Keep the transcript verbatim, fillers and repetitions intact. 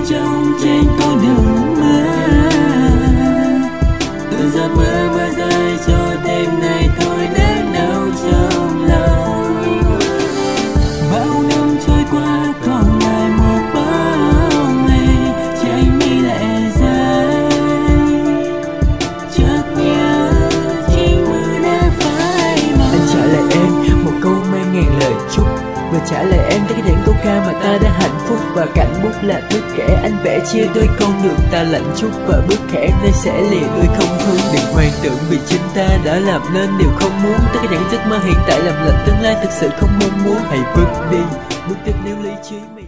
trông trên con đường mưa. Từng giọt mưa mưa rơi cho đêm nay thôi nắng đau trong lòng. Bao năm trôi qua còn lại một bao ngày, chỉ anh mi lệ rơi. Chợt nhớ chính mưa đã phai màu. Anh trả lại em một câu mang ngàn lời chúc, và trả lời em tới cái đỉnh câu ca mà ta đã hạnh phúc. Và cạnh bút là thước kẻ anh vẽ chia đôi con đường ta lạnh chút, và bước khẽ em nơi sẽ lìa đôi không thương. Đừng hoang tưởng vì chính ta đã làm nên điều không muốn, tới cái đỉnh giấc mơ hiện tại làm lệnh tương lai thực sự không mong muốn. Hãy bước đi, bước tiếp nếu lý trí